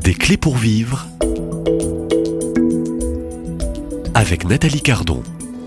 Des clés pour vivre avec Nathalie Cardon.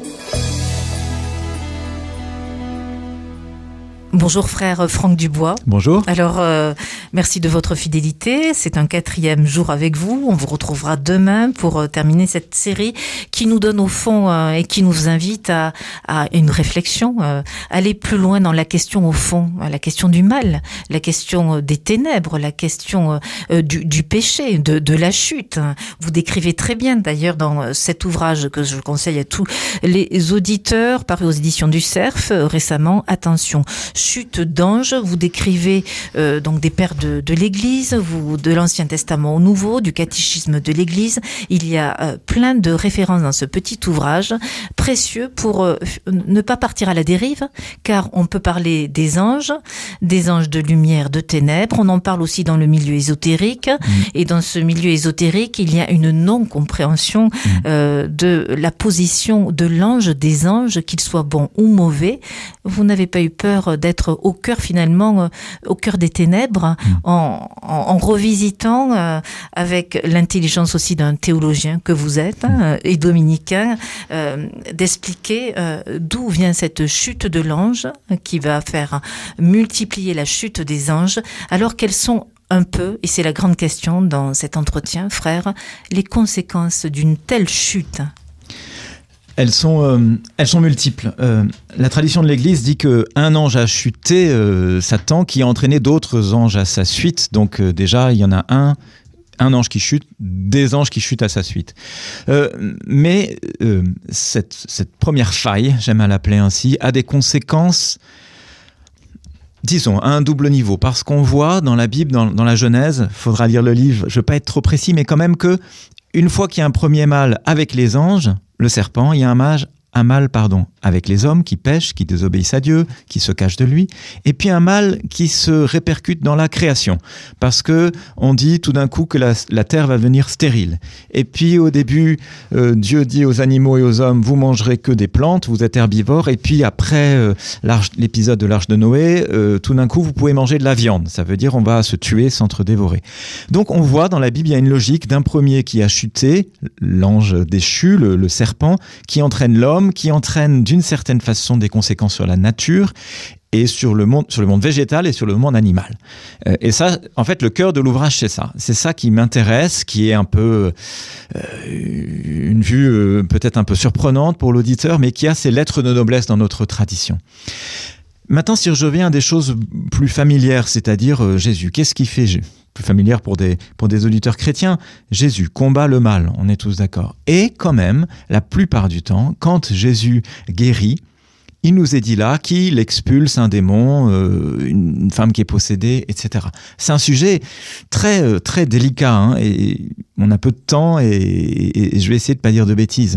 Bonjour frère Franck Dubois. Bonjour. Alors, merci de votre fidélité. C'est un 4e jour avec vous. On vous retrouvera demain pour terminer cette série qui nous donne au fond et qui nous invite à une réflexion, aller plus loin dans la question au fond, la question du mal, la question des ténèbres, la question du péché, de la chute. Vous décrivez très bien d'ailleurs dans cet ouvrage que je conseille à tous les auditeurs, paru aux éditions du Cerf récemment, attention, chute d'ange. Vous décrivez donc des pères de l'Église, de l'Ancien Testament au Nouveau, du catéchisme de l'Église. Il y a plein de références dans ce petit ouvrage, précieux pour ne pas partir à la dérive, car on peut parler des anges de lumière, de ténèbres. On en parle aussi dans le milieu ésotérique, et dans ce milieu ésotérique, il y a une non-compréhension de la position de l'ange, des anges, qu'ils soient bons ou mauvais. Vous n'avez pas eu peur d'être au cœur finalement, au cœur des ténèbres, en revisitant avec l'intelligence aussi d'un théologien que vous êtes, et dominicain, d'expliquer d'où vient cette chute de l'ange qui va faire multiplier la chute des anges, alors qu'elles sont un peu, et c'est la grande question dans cet entretien, frère, les conséquences d'une telle chute. Elles sont multiples. La tradition de l'Église dit qu'un ange a chuté, Satan, qui a entraîné d'autres anges à sa suite. Donc déjà, il y en a un ange qui chute, des anges qui chutent à sa suite. Mais cette première faille, j'aime à l'appeler ainsi, a des conséquences, disons, à un double niveau. Parce qu'on voit dans la Bible, dans la Genèse, il faudra lire le livre, je ne veux pas être trop précis, mais quand même que une fois qu'il y a un premier mal avec les anges, le serpent, il y a un mal avec les hommes qui pêchent, qui désobéissent à Dieu, qui se cachent de lui, et puis un mal qui se répercute dans la création, parce que on dit tout d'un coup que la terre va devenir stérile. Et puis au début, Dieu dit aux animaux et aux hommes, vous mangerez que des plantes, vous êtes herbivores, et puis après l'épisode de l'arche de Noé, tout d'un coup vous pouvez manger de la viande, ça veut dire on va se tuer, s'entre-dévorer. Donc on voit dans la Bible, il y a une logique d'un premier qui a chuté, l'ange déchu, le serpent, qui entraîne l'homme, qui entraîne d'une certaine façon des conséquences sur la nature et sur le monde végétal et sur le monde animal. Et ça, en fait, le cœur de l'ouvrage, c'est ça. C'est ça qui m'intéresse, qui est un peu une vue peut-être un peu surprenante pour l'auditeur, mais qui a ses lettres de noblesse dans notre tradition. Maintenant, si je reviens à des choses plus familières, c'est-à-dire Jésus, qu'est-ce qu'il fait plus familière pour des auditeurs chrétiens, Jésus combat le mal, on est tous d'accord. Et quand même, la plupart du temps, quand Jésus guérit, il nous est dit là qu'il expulse un démon, une femme qui est possédée, etc. C'est un sujet très, très délicat, et on a peu de temps et je vais essayer de ne pas dire de bêtises.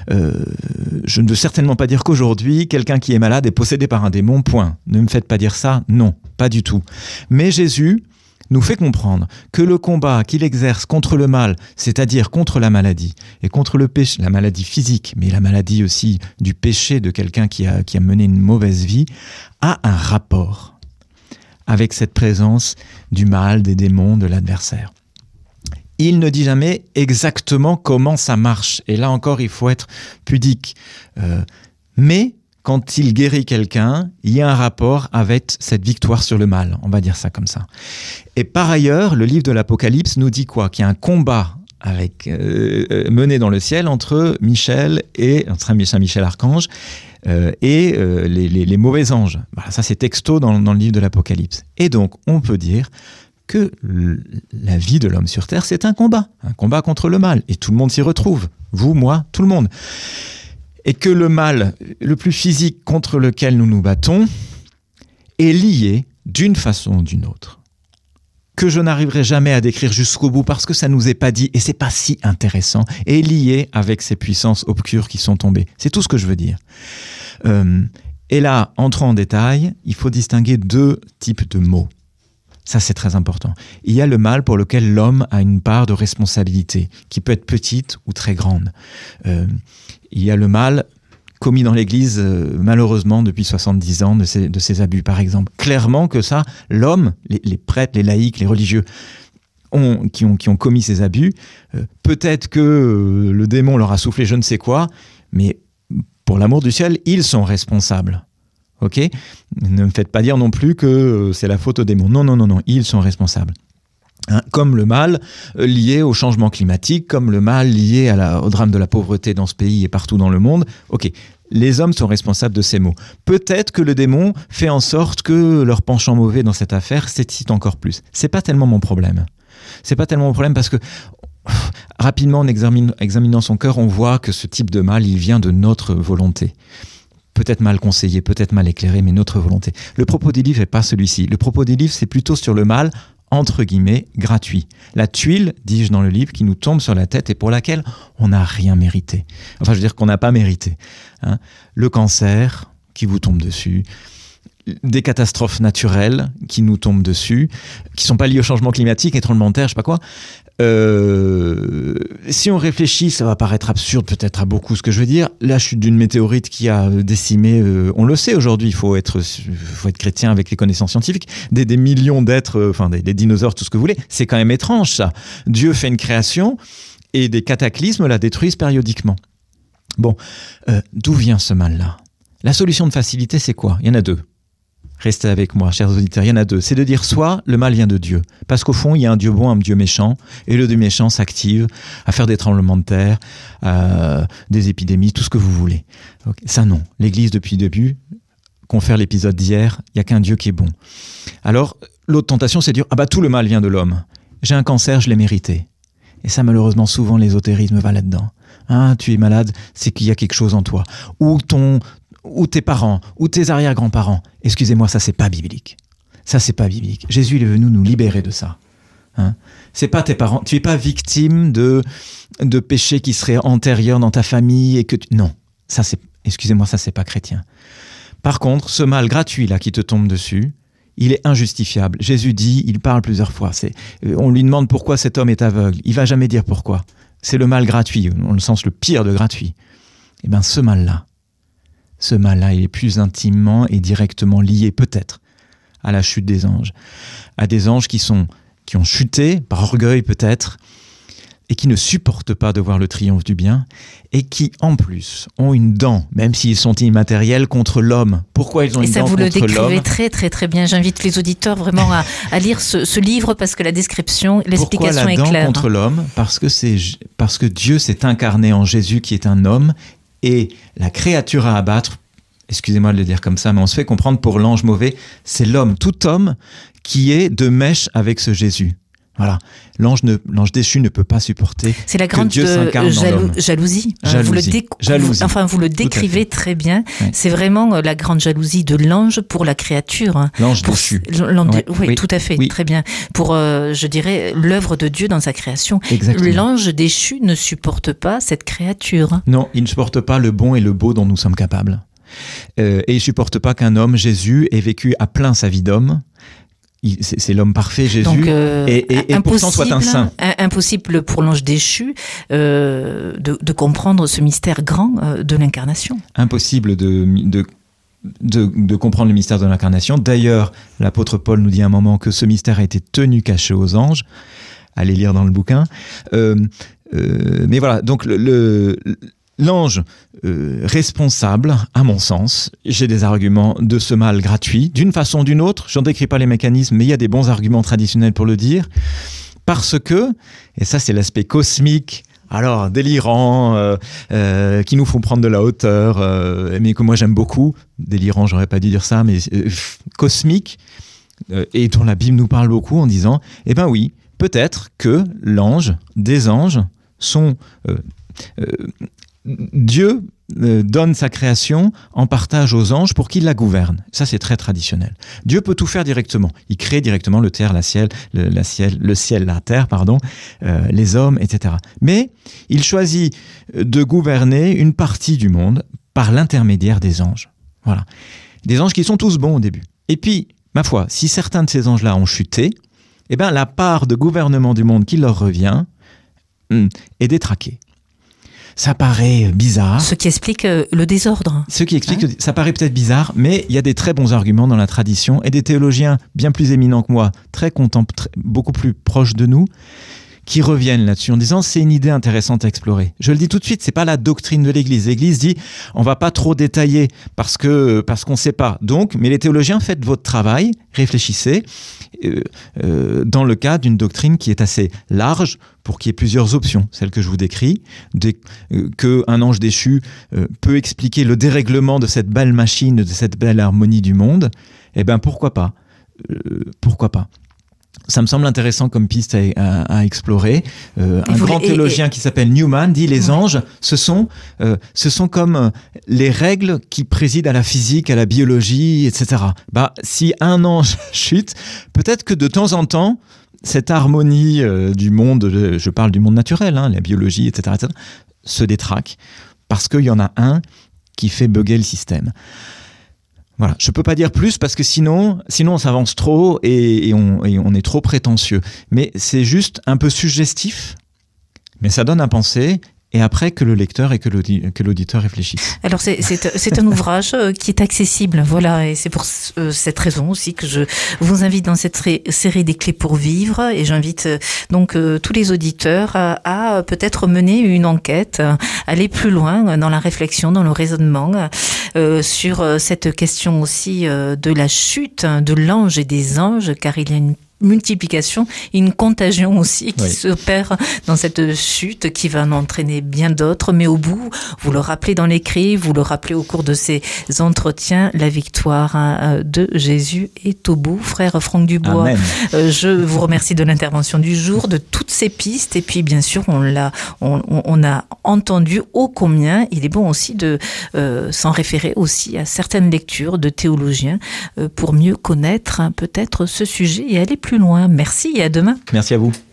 Je ne veux certainement pas dire qu'aujourd'hui, quelqu'un qui est malade est possédé par un démon, point. Ne me faites pas dire ça, non, pas du tout. Mais Jésus nous fait comprendre que le combat qu'il exerce contre le mal, c'est-à-dire contre la maladie et contre le péché, la maladie physique, mais la maladie aussi du péché de quelqu'un qui a mené une mauvaise vie, a un rapport avec cette présence du mal, des démons, de l'adversaire. Il ne dit jamais exactement comment ça marche. Et là encore, il faut être pudique. Mais quand il guérit quelqu'un, il y a un rapport avec cette victoire sur le mal. On va dire ça comme ça. Et par ailleurs, le livre de l'Apocalypse nous dit quoi ? Qu'il y a un combat mené dans le ciel entre Saint-Michel Archange et les mauvais anges. Voilà, ça, c'est texto dans le livre de l'Apocalypse. Et donc, on peut dire que la vie de l'homme sur Terre, c'est un combat contre le mal. Et tout le monde s'y retrouve. Vous, moi, tout le monde. Et que le mal le plus physique contre lequel nous nous battons est lié d'une façon ou d'une autre, que je n'arriverai jamais à décrire jusqu'au bout parce que ça nous est pas dit et c'est pas si intéressant, est lié avec ces puissances obscures qui sont tombées. C'est tout ce que je veux dire. Et là, entrant en détail, il faut distinguer 2 types de maux. Ça, c'est très important. Il y a le mal pour lequel l'homme a une part de responsabilité, qui peut être petite ou très grande. Il y a le mal commis dans l'Église, malheureusement, depuis 70 ans, de ces abus, par exemple. Clairement que ça, l'homme, les prêtres, les laïcs, les religieux, qui ont commis ces abus. Peut-être que le démon leur a soufflé je ne sais quoi, mais pour l'amour du ciel, ils sont responsables. Ok ? Ne me faites pas dire non plus que c'est la faute au démon. Non, ils sont responsables. Hein, comme le mal lié au changement climatique, comme le mal lié au drame de la pauvreté dans ce pays et partout dans le monde. Ok, les hommes sont responsables de ces maux. Peut-être que le démon fait en sorte que leur penchant mauvais dans cette affaire s'excite encore plus. C'est pas tellement mon problème. C'est pas tellement mon problème parce que rapidement, en examinant son cœur, on voit que ce type de mal, il vient de notre volonté. Peut-être mal conseillé, peut-être mal éclairé, mais notre volonté. Le propos des livres n'est pas celui-ci. Le propos des livres, c'est plutôt sur le mal, entre guillemets, gratuit. La tuile, dis-je dans le livre, qui nous tombe sur la tête et pour laquelle on n'a rien mérité. Enfin, je veux dire qu'on n'a pas mérité. Hein. Le cancer qui vous tombe dessus, des catastrophes naturelles qui nous tombent dessus, qui ne sont pas liées au changement climatique et tremblement de terre, je sais pas quoi. Si on réfléchit, ça va paraître absurde peut-être à beaucoup ce que je veux dire. La chute d'une météorite qui a décimé, on le sait aujourd'hui, il faut être chrétien avec les connaissances scientifiques, des millions d'êtres, des dinosaures, tout ce que vous voulez. C'est quand même étrange ça. Dieu fait une création et des cataclysmes la détruisent périodiquement. Bon, d'où vient ce mal-là ? La solution de facilité, c'est quoi ? Il y en a deux. Restez avec moi, chers auditeurs, il y en a deux. C'est de dire soit le mal vient de Dieu, parce qu'au fond, il y a un Dieu bon, un Dieu méchant, et le Dieu méchant s'active à faire des tremblements de terre, des épidémies, tout ce que vous voulez. Donc, ça non. L'Église, depuis le début, confère l'épisode d'hier, il n'y a qu'un Dieu qui est bon. Alors, l'autre tentation, c'est de dire, tout le mal vient de l'homme. J'ai un cancer, je l'ai mérité. Et ça, malheureusement, souvent, l'ésotérisme va là-dedans. Tu es malade, c'est qu'il y a quelque chose en toi. Ou tes parents, ou tes arrière-grands-parents. Excusez-moi, ça, c'est pas biblique. Ça, c'est pas biblique. Jésus, il est venu nous libérer de ça. Hein ? C'est pas tes parents. Tu es pas victime de péchés qui seraient antérieurs dans ta famille et que non. Ça, excusez-moi, ça, c'est pas chrétien. Par contre, ce mal gratuit, là, qui te tombe dessus, il est injustifiable. Jésus dit, il parle plusieurs fois. On lui demande pourquoi cet homme est aveugle. Il va jamais dire pourquoi. C'est le mal gratuit, dans le sens le pire de gratuit. Eh bien, ce mal-là, il est plus intimement et directement lié, peut-être, à la chute des anges. À des anges qui ont chuté, par orgueil peut-être, et qui ne supportent pas de voir le triomphe du bien, et qui, en plus, ont une dent, même s'ils sont immatériels, contre l'homme. Pourquoi ils ont une dent contre l'homme ? Et ça, vous le décrivez très, très, très bien. J'invite les auditeurs vraiment à lire ce livre, parce que la description, l'explication est claire. Pourquoi la dent contre l'homme ? Parce que Dieu s'est incarné en Jésus, qui est un homme, et la créature à abattre, excusez-moi de le dire comme ça, mais on se fait comprendre pour l'ange mauvais, c'est l'homme, tout homme qui est de mèche avec ce Jésus. Voilà, l'ange déchu ne peut pas supporter que Dieu s'incarne dans l'homme. Jalousie. Jalousie. Vous le décrivez très bien. Oui. C'est vraiment la grande jalousie de l'ange pour la créature. L'ange déchu. Oui, tout à fait, oui. Très bien. Pour, je dirais, l'œuvre de Dieu dans sa création. Exactement. L'ange déchu ne supporte pas cette créature. Non, il ne supporte pas le bon et le beau dont nous sommes capables. Et il ne supporte pas qu'un homme, Jésus, ait vécu à plein sa vie d'homme. C'est l'homme parfait, Jésus, donc, et pourtant soit un saint. Impossible pour l'ange déchu de comprendre ce mystère grand de l'incarnation. Impossible de comprendre le mystère de l'incarnation. D'ailleurs, l'apôtre Paul nous dit à un moment que ce mystère a été tenu caché aux anges. Allez lire dans le bouquin. Mais voilà, donc l'ange responsable, à mon sens, j'ai des arguments de ce mal gratuit, d'une façon ou d'une autre, je n'en décris pas les mécanismes, mais il y a des bons arguments traditionnels pour le dire, parce que, et ça c'est l'aspect cosmique, alors délirant, qui nous font prendre de la hauteur, mais que moi j'aime beaucoup, délirant, j'aurais pas dû dire ça, mais cosmique, et dont la Bible nous parle beaucoup en disant, eh ben oui, peut-être que des anges sont... Dieu donne sa création en partage aux anges pour qu'ils la gouvernent. Ça, c'est très traditionnel. Dieu peut tout faire directement. Il crée directement le ciel, la terre, les hommes, etc. Mais il choisit de gouverner une partie du monde par l'intermédiaire des anges. Voilà. Des anges qui sont tous bons au début. Et puis, ma foi, si certains de ces anges-là ont chuté, eh bien, la part de gouvernement du monde qui leur revient est détraquée. Ça paraît bizarre. Ce qui explique le désordre. Ce qui explique que ça paraît peut-être bizarre, mais il y a des très bons arguments dans la tradition et des théologiens bien plus éminents que moi, beaucoup plus proches de nous, qui reviennent là-dessus en disant c'est une idée intéressante à explorer. Je le dis tout de suite, c'est pas la doctrine de l'Église. L'Église dit on va pas trop détailler parce qu'on sait pas. Donc, mais les théologiens, faites votre travail, réfléchissez dans le cadre d'une doctrine qui est assez large pour qu'il y ait plusieurs options. Celle que je vous décris, qu'un ange déchu peut expliquer le dérèglement de cette belle machine, de cette belle harmonie du monde. Eh ben pourquoi pas ? Pourquoi pas ? Ça me semble intéressant comme piste à explorer. Un grand théologien qui s'appelle Newman dit les anges, ce sont comme les règles qui président à la physique, à la biologie, etc. Si un ange chute, peut-être que de temps en temps, cette harmonie du monde, je parle du monde naturel, la biologie, etc., se détraque parce qu'il y en a un qui fait bugger le système. Voilà, je peux pas dire plus parce que sinon on s'avance trop et on est trop prétentieux. Mais c'est juste un peu suggestif, mais ça donne à penser. Et après que le lecteur et que l'auditeur réfléchissent. Alors c'est un ouvrage qui est accessible, voilà, et c'est pour cette raison aussi que je vous invite dans cette série des clés pour vivre, et j'invite donc tous les auditeurs à peut-être mener une enquête, aller plus loin dans la réflexion, dans le raisonnement sur cette question aussi de la chute de l'ange et des anges, car il y a une multiplication, une contagion aussi qui s'opère dans cette chute qui va en entraîner bien d'autres, mais au bout, vous le rappelez dans l'écrit, vous le rappelez au cours de ces entretiens, la victoire de Jésus est au bout. Frère Franck Dubois, je vous remercie de l'intervention du jour, de toutes ces pistes, et puis bien sûr on a entendu ô combien il est bon aussi de s'en référer aussi à certaines lectures de théologiens pour mieux connaître peut-être ce sujet et aller plus loin. Merci et à demain. Merci à vous.